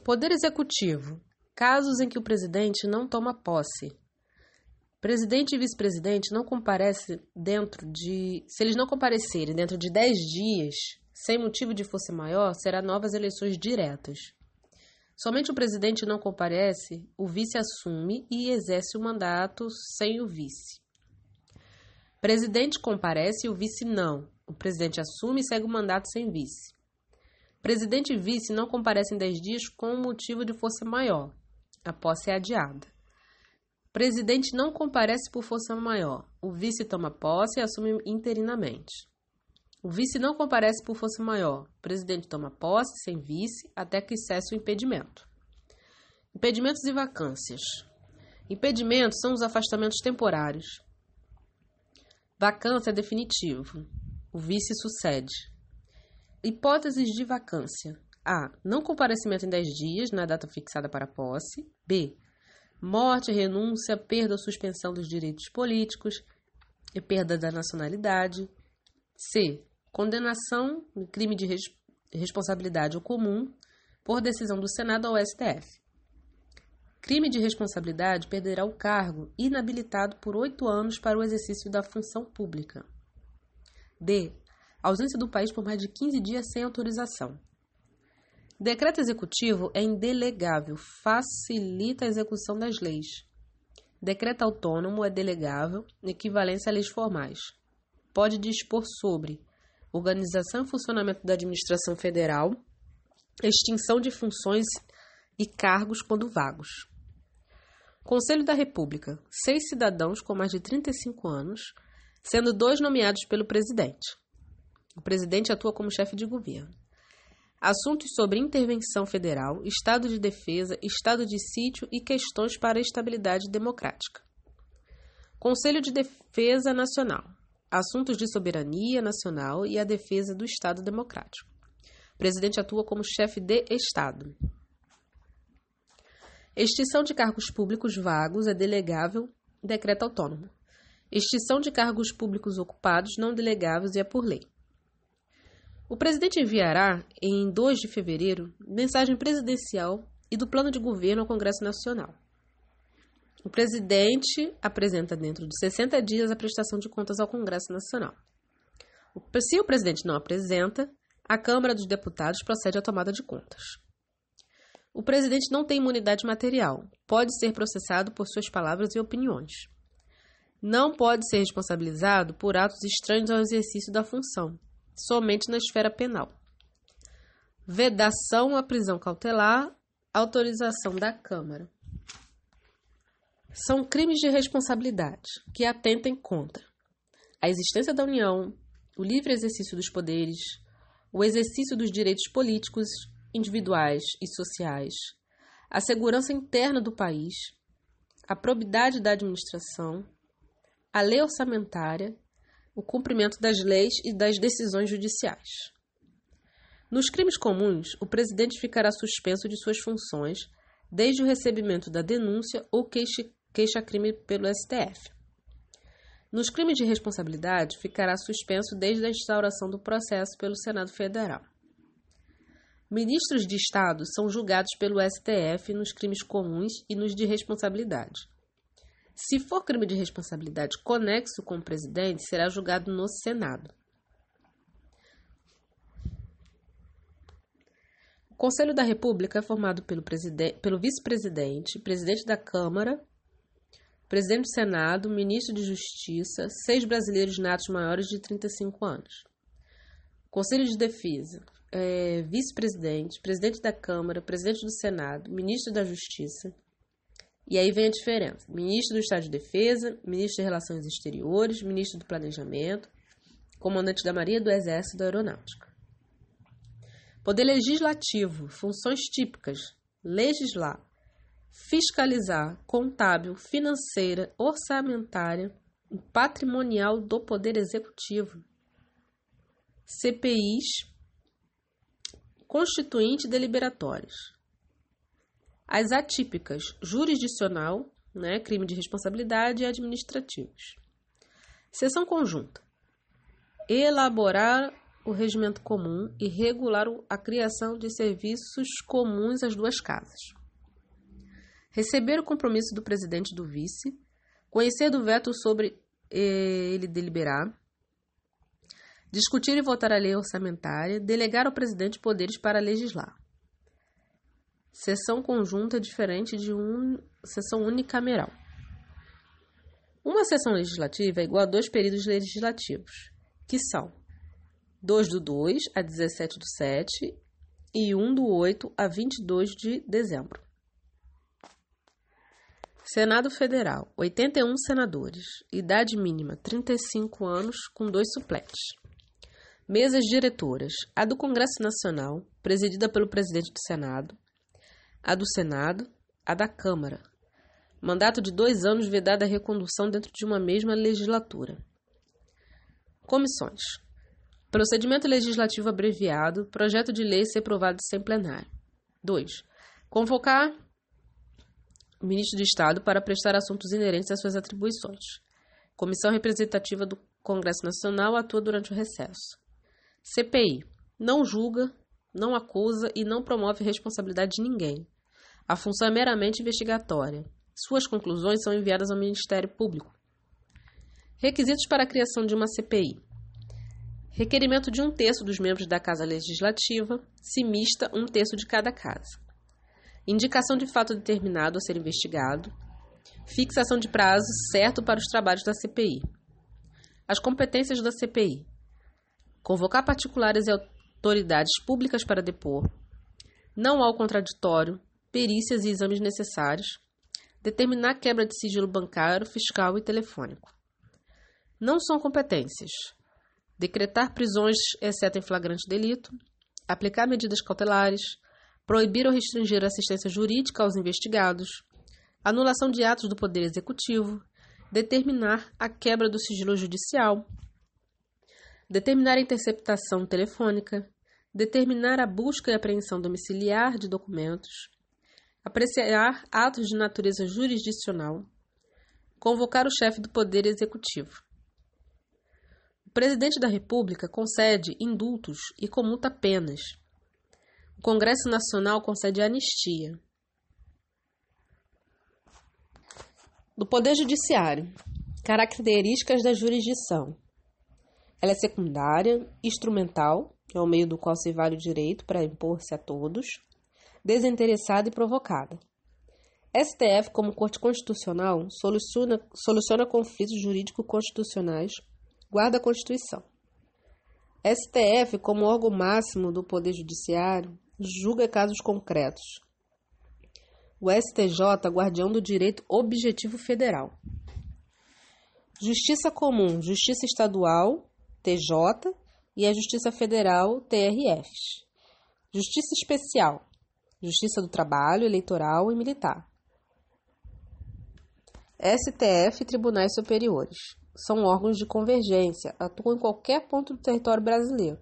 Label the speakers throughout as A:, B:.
A: Poder Executivo. Casos em que o presidente não toma posse. Presidente e vice-presidente não comparecem se eles não comparecerem dentro de 10 dias, sem motivo de força maior, será novas eleições diretas. Somente o presidente não comparece, o vice assume e exerce o mandato sem o vice. Presidente comparece e o vice não. O presidente assume e segue o mandato sem vice. Presidente e vice não comparecem 10 dias com motivo de força maior. A posse é adiada. Presidente não comparece por força maior. O vice toma posse e assume interinamente. O vice não comparece por força maior. O presidente toma posse sem vice até que cesse o impedimento. Impedimentos e vacâncias. Impedimentos são os afastamentos temporários. Vacância é definitivo. O vice sucede. Hipóteses de vacância. A. Não comparecimento em 10 dias, na data fixada para a posse. B. Morte, renúncia, perda ou suspensão dos direitos políticos e perda da nacionalidade. C. Condenação no crime de responsabilidade ou comum por decisão do Senado ou STF. Crime de responsabilidade perderá o cargo inabilitado por 8 anos para o exercício da função pública. D. Ausência do país por mais de 15 dias sem autorização. Decreto executivo é indelegável, facilita a execução das leis. Decreto autônomo é delegável, equivalência a leis formais. Pode dispor sobre organização e funcionamento da administração federal, extinção de funções e cargos quando vagos. Conselho da República. 6 cidadãos com mais de 35 anos, sendo 2 nomeados pelo presidente. O presidente atua como chefe de governo. Assuntos sobre intervenção federal, estado de defesa, estado de sítio e questões para a estabilidade democrática. Conselho de Defesa Nacional. Assuntos de soberania nacional e a defesa do Estado democrático. O presidente atua como chefe de Estado. Extinção de cargos públicos vagos é delegável, decreto autônomo. Extinção de cargos públicos ocupados não delegáveis é por lei. O presidente enviará, em 2 de fevereiro, mensagem presidencial e do plano de governo ao Congresso Nacional. O presidente apresenta dentro de 60 dias a prestação de contas ao Congresso Nacional. Se o presidente não apresenta, a Câmara dos Deputados procede à tomada de contas. O presidente não tem imunidade material, pode ser processado por suas palavras e opiniões. Não pode ser responsabilizado por atos estranhos ao exercício da função, somente na esfera penal. Vedação à prisão cautelar, autorização da Câmara. São crimes de responsabilidade que atentem contra a existência da União, o livre exercício dos poderes, o exercício dos direitos políticos, individuais e sociais, a segurança interna do país, a probidade da administração, a lei orçamentária, o cumprimento das leis e das decisões judiciais. Nos crimes comuns, o presidente ficará suspenso de suas funções desde o recebimento da denúncia ou queixa-crime pelo STF. Nos crimes de responsabilidade, ficará suspenso desde a instauração do processo pelo Senado Federal. Ministros de Estado são julgados pelo STF nos crimes comuns e nos de responsabilidade. Se for crime de responsabilidade conexo com o presidente, será julgado no Senado. O Conselho da República é formado pelo vice-presidente, presidente da Câmara, presidente do Senado, ministro de Justiça, 6 brasileiros natos maiores de 35 anos. Conselho de Defesa, vice-presidente, presidente da Câmara, presidente do Senado, ministro da Justiça. E aí vem a diferença. Ministro do Estado de Defesa, ministro de Relações Exteriores, ministro do Planejamento, comandante da Marinha, do Exército e da Aeronáutica. Poder Legislativo, funções típicas, legislar, fiscalizar, contábil, financeira, orçamentária e patrimonial do Poder Executivo. CPIs, constituinte e deliberatórias. As atípicas, jurisdicional, crime de responsabilidade e administrativos. Sessão conjunta. Elaborar o regimento comum e regular a criação de serviços comuns às duas casas. Receber o compromisso do presidente e do vice, conhecer do veto sobre ele deliberar, discutir e votar a lei orçamentária, delegar ao presidente poderes para legislar. Sessão conjunta é diferente de sessão unicameral. Uma sessão legislativa é igual a 2 períodos legislativos, que são 2/2 a 17/7 e 1/8 a 22 de dezembro. Senado Federal, 81 senadores, idade mínima 35 anos com 2 suplentes. Mesas diretoras, a do Congresso Nacional, presidida pelo presidente do Senado, a do Senado, a da Câmara. Mandato de 2 anos vedada a recondução dentro de uma mesma legislatura. Comissões. Procedimento legislativo abreviado, projeto de lei ser aprovado sem plenário. 2. Convocar o ministro de Estado para prestar assuntos inerentes às suas atribuições. Comissão representativa do Congresso Nacional atua durante o recesso. CPI. Não julga, não acusa e não promove responsabilidade de ninguém. A função é meramente investigatória. Suas conclusões são enviadas ao Ministério Público. Requisitos para a criação de uma CPI. Requerimento de 1/3 dos membros da Casa Legislativa, se mista 1/3 de cada casa. Indicação de fato determinado a ser investigado. Fixação de prazo certo para os trabalhos da CPI. As competências da CPI. Convocar particulares e autoridades públicas para depor. Não ao contraditório, perícias e exames necessários. Determinar quebra de sigilo bancário, fiscal e telefônico. Não são competências. Decretar prisões, exceto em flagrante delito. Aplicar medidas cautelares. Proibir ou restringir a assistência jurídica aos investigados. Anulação de atos do Poder Executivo. Determinar a quebra do sigilo judicial. Determinar a interceptação telefônica. Determinar a busca e apreensão domiciliar de documentos. Apreciar atos de natureza jurisdicional. Convocar o chefe do Poder Executivo. O Presidente da República concede indultos e comuta penas. O Congresso Nacional concede anistia. Do Poder Judiciário. Características da jurisdição. Ela é secundária, instrumental, é o meio do qual se vale o direito para impor-se a todos, desinteressada e provocada. STF, como Corte Constitucional, soluciona conflitos jurídico-constitucionais, guarda a Constituição. STF, como órgão máximo do Poder Judiciário, julga casos concretos. O STJ, guardião do direito objetivo federal. Justiça Comum, Justiça Estadual, TJ, e a Justiça Federal, TRFs. Justiça Especial, Justiça do Trabalho, Eleitoral e Militar. STF e Tribunais Superiores. São órgãos de convergência, atuam em qualquer ponto do território brasileiro.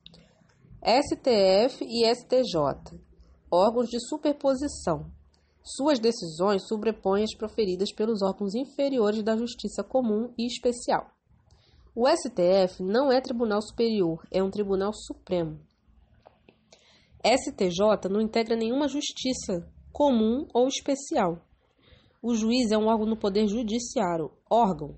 A: STF e STJ. Órgãos de superposição. Suas decisões sobrepõem as proferidas pelos órgãos inferiores da Justiça Comum e Especial. O STF não é Tribunal Superior, é um Tribunal Supremo. STJ não integra nenhuma justiça comum ou especial. O juiz é um órgão no Poder Judiciário, órgão.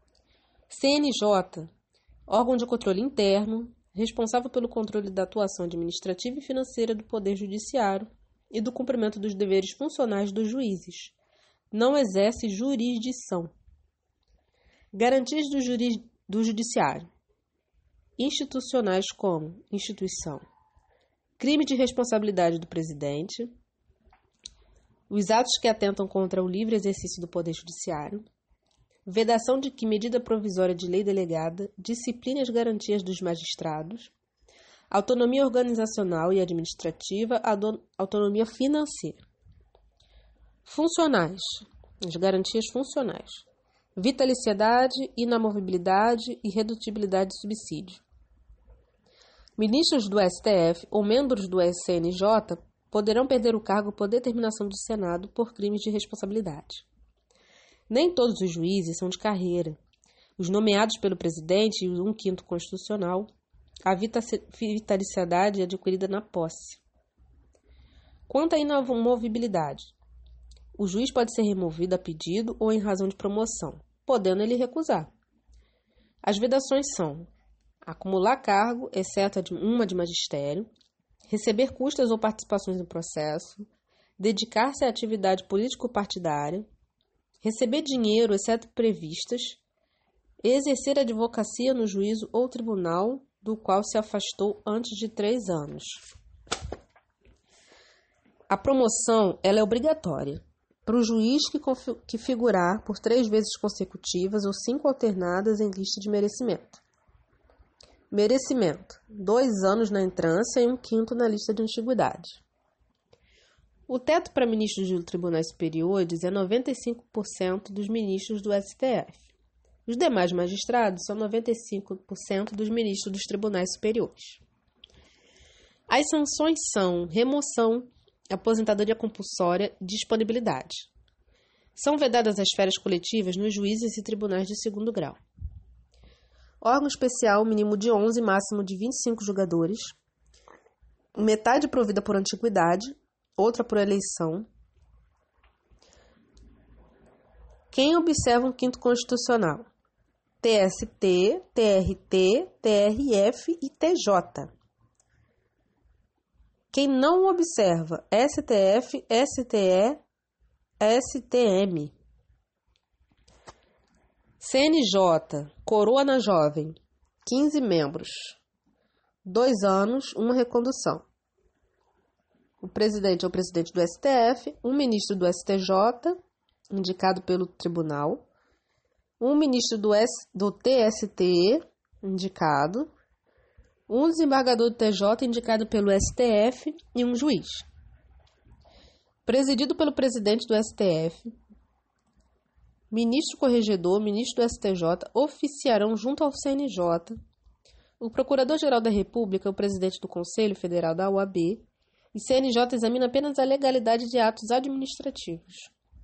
A: CNJ, órgão de controle interno, responsável pelo controle da atuação administrativa e financeira do Poder Judiciário e do cumprimento dos deveres funcionais dos juízes. Não exerce jurisdição. Garantias do Judiciário. Institucionais como instituição. Crime de responsabilidade do presidente. Os atos que atentam contra o livre exercício do Poder Judiciário. Vedação de que medida provisória de lei delegada disciplina as garantias dos magistrados. Autonomia organizacional e administrativa, autonomia financeira. Funcionais. As garantias funcionais. Vitaliciedade, inamovibilidade e redutibilidade de subsídio. Ministros do STF ou membros do SNJ poderão perder o cargo por determinação do Senado por crimes de responsabilidade. Nem todos os juízes são de carreira. Os nomeados pelo presidente e o 1/5 constitucional a vitaliciedade é adquirida na posse. Quanto à inamovibilidade, o juiz pode ser removido a pedido ou em razão de promoção, podendo ele recusar. As vedações são acumular cargo, exceto uma de magistério, receber custas ou participações no processo, dedicar-se à atividade político-partidária, receber dinheiro, exceto previstas, exercer advocacia no juízo ou tribunal do qual se afastou antes de 3 anos. A promoção ela é obrigatória para o juiz que figurar por 3 vezes consecutivas ou 5 alternadas em lista de merecimento. Merecimento: 2 anos na entrância e 1/5 na lista de antiguidade. O teto para ministros de tribunais superiores é 95% dos ministros do STF. Os demais magistrados são 95% dos ministros dos tribunais superiores. As sanções são remoção, aposentadoria compulsória e disponibilidade. São vedadas as férias coletivas nos juízes e tribunais de 2º grau. Órgão especial, mínimo de 11, máximo de 25 julgadores. Metade provida por antiguidade, outra por eleição. Quem observa um 5º constitucional? TST, TRT, TRF e TJ. Quem não observa? STF, STE, STM. CNJ, Coroa na Jovem, 15 membros, 2 anos, 1 recondução. O presidente é o presidente do STF, um ministro do STJ, indicado pelo tribunal, um ministro do TST, indicado, um desembargador do TJ, indicado pelo STF, e um juiz. Presidido pelo presidente do STF, ministro corregedor, ministro do STJ oficiarão junto ao CNJ. O Procurador-Geral da República é o presidente do Conselho Federal da OAB e CNJ examina apenas a legalidade de atos administrativos.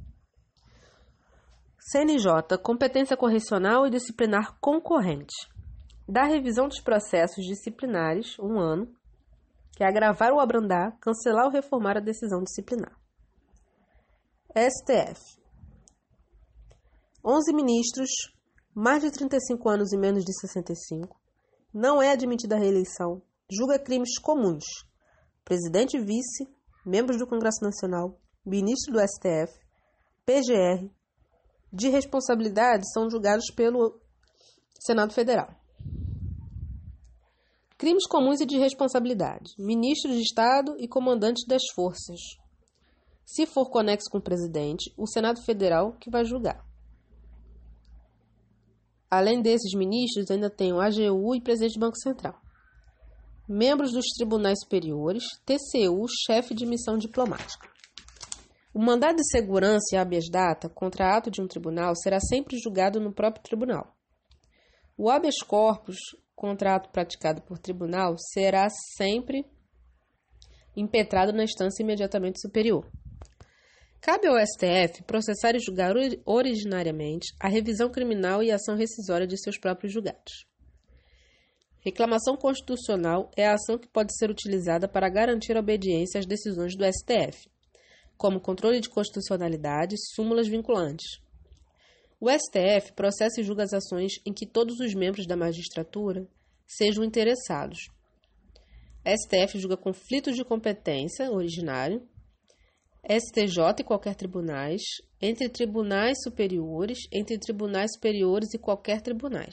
A: CNJ, competência correcional e disciplinar concorrente. Dá revisão dos processos disciplinares, 1 ano, que é agravar ou abrandar, cancelar ou reformar a decisão disciplinar. STF. 11 ministros, mais de 35 anos e menos de 65, não é admitida a reeleição, julga crimes comuns, presidente e vice, membros do Congresso Nacional, ministro do STF, PGR, de responsabilidade são julgados pelo Senado Federal. Crimes comuns e de responsabilidade, ministro de Estado e comandante das forças. Se for conexo com o presidente, o Senado Federal que vai julgar. Além desses ministros, ainda tem o AGU e presidente do Banco Central. Membros dos tribunais superiores, TCU, chefe de missão diplomática. O mandado de segurança e habeas data contra ato de um tribunal será sempre julgado no próprio tribunal. O habeas corpus contra ato praticado por tribunal será sempre impetrado na instância imediatamente superior. Cabe ao STF processar e julgar originariamente a revisão criminal e a ação rescisória de seus próprios julgados. Reclamação constitucional é a ação que pode ser utilizada para garantir a obediência às decisões do STF, como controle de constitucionalidade e súmulas vinculantes. O STF processa e julga as ações em que todos os membros da magistratura sejam interessados. STF julga conflitos de competência originário, STJ e qualquer tribunais, entre tribunais superiores e qualquer tribunais.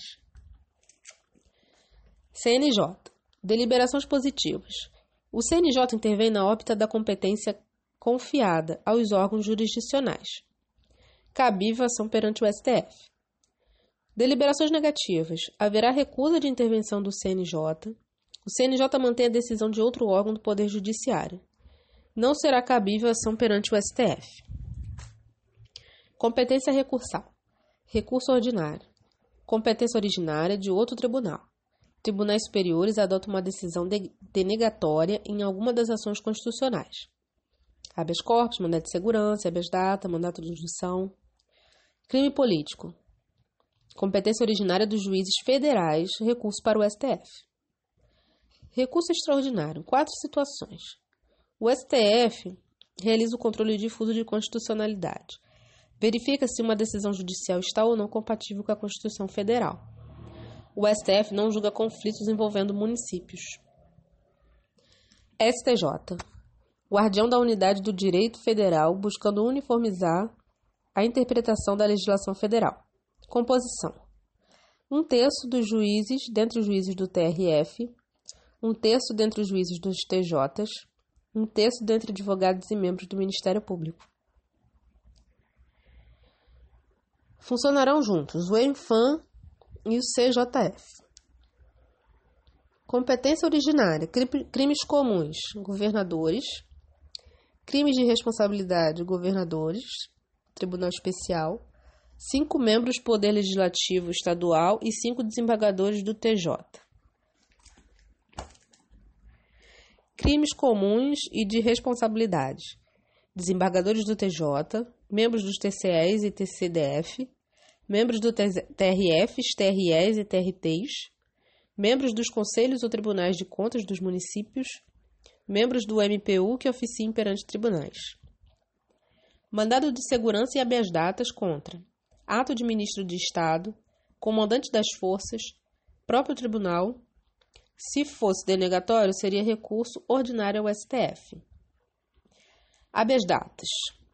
A: CNJ. Deliberações positivas. O CNJ intervém na órbita da competência confiada aos órgãos jurisdicionais. Cabível ação perante o STF. Deliberações negativas. Haverá recusa de intervenção do CNJ. O CNJ mantém a decisão de outro órgão do Poder Judiciário. Não será cabível ação perante o STF. Competência recursal. Recurso ordinário. Competência originária de outro tribunal. Tribunais superiores adotam uma decisão denegatória em alguma das ações constitucionais. Habeas corpus, mandato de segurança, habeas data, mandato de injunção. Crime político. Competência originária dos juízes federais, recurso para o STF. Recurso extraordinário. 4 situações. O STF realiza o controle difuso de constitucionalidade. Verifica se uma decisão judicial está ou não compatível com a Constituição Federal. O STF não julga conflitos envolvendo municípios. STJ. Guardião da unidade do direito federal, buscando uniformizar a interpretação da legislação federal. Composição. 1/3 dos juízes dentre os juízes do TRF, 1/3 dentre os juízes dos TJs, 1/3 dentre advogados e membros do Ministério Público. Funcionarão juntos o ENFAM e o CJF. Competência originária, crimes comuns, governadores, crimes de responsabilidade, governadores, Tribunal Especial, 5 membros do Poder Legislativo Estadual e 5 desembargadores do TJ. Crimes comuns e de responsabilidade, desembargadores do TJ, membros dos TCEs e TCDF, membros do TRFs, TREs e TRTs, membros dos conselhos ou tribunais de contas dos municípios, membros do MPU que oficiem perante tribunais. Mandado de segurança e habeas datas contra ato de ministro de Estado, comandante das forças, próprio tribunal. Se fosse denegatório, seria recurso ordinário ao STF. Habeas datas.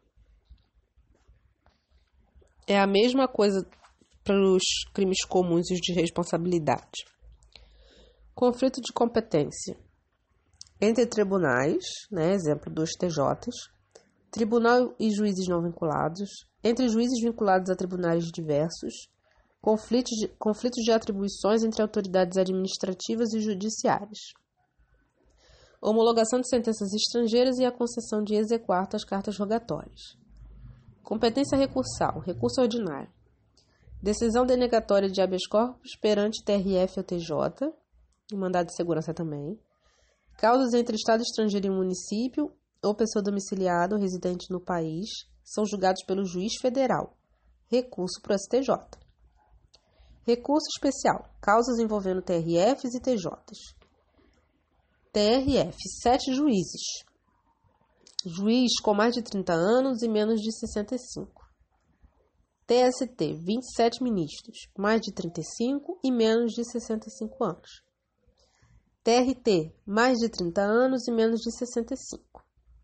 A: É a mesma coisa para os crimes comuns e os de responsabilidade. Conflito de competência entre tribunais, exemplo dos TJs, tribunal e juízes não vinculados, entre juízes vinculados a tribunais diversos, conflitos de atribuições entre autoridades administrativas e judiciárias, homologação de sentenças estrangeiras e a concessão de exequatur às cartas rogatórias. Competência recursal, recurso ordinário, decisão denegatória de habeas corpus perante TRF ou TJ, e mandado de segurança também, causas entre Estado estrangeiro e município ou pessoa domiciliada ou residente no país são julgados pelo juiz federal. Recurso para o STJ. Recurso especial. Causas envolvendo TRFs e TJs. TRF, 7 juízes. Juiz com mais de 30 anos e menos de 65. TST, 27 ministros, mais de 35 e menos de 65 anos. TRT, mais de 30 anos e menos de 65.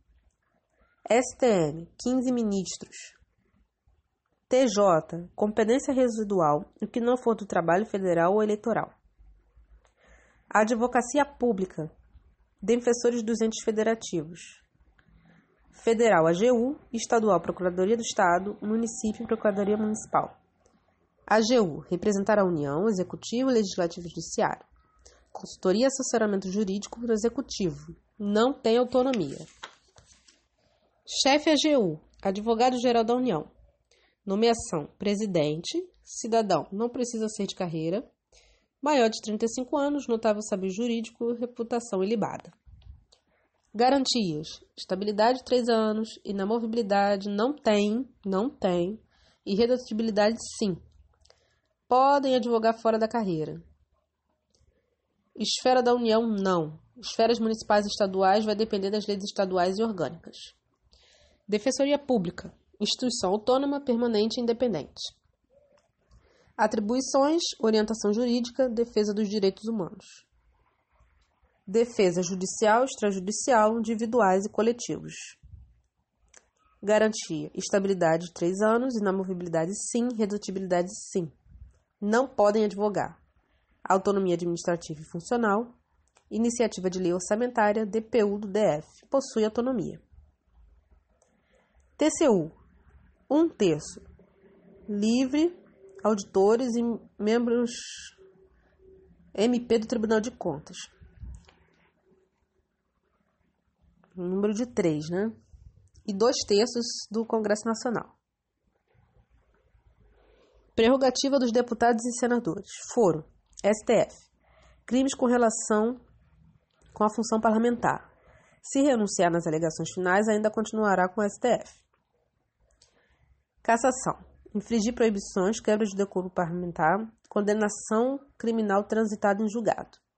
A: STM, 15 ministros. TJ, competência residual, o que não for do trabalho federal ou eleitoral. Advocacia pública, defensores dos entes federativos. Federal, AGU, estadual, Procuradoria do Estado, município, Procuradoria Municipal. AGU, representar a União, Executivo, Legislativo e Judiciário. Consultoria e assessoramento jurídico para o Executivo. Não tem autonomia. Chefe AGU, Advogado-Geral da União. Nomeação, presidente, cidadão, não precisa ser de carreira, maior de 35 anos, notável saber jurídico, reputação ilibada. Garantias, estabilidade 3 anos, inamovibilidade não tem, e redutibilidade sim. Podem advogar fora da carreira. Esfera da União, não. Esferas municipais e estaduais vai depender das leis estaduais e orgânicas. Defensoria Pública, instituição autônoma, permanente e independente. Atribuições, orientação jurídica, defesa dos direitos humanos. Defesa judicial, extrajudicial, individuais e coletivos. Garantia, estabilidade 3 anos, inamovibilidade sim, redutibilidade sim. Não podem advogar. Autonomia administrativa e funcional. Iniciativa de lei orçamentária, DPU do DF, possui autonomia. TCU, 1/3. Livre, auditores e membros MP do Tribunal de Contas. Número de 3, E 2/3 do Congresso Nacional. Prerrogativa dos deputados e senadores. Foro. STF. Crimes com relação com a função parlamentar. Se renunciar nas alegações finais, ainda continuará com o STF. Cassação. Infringir proibições, quebra de decoro parlamentar, condenação criminal transitada em julgado.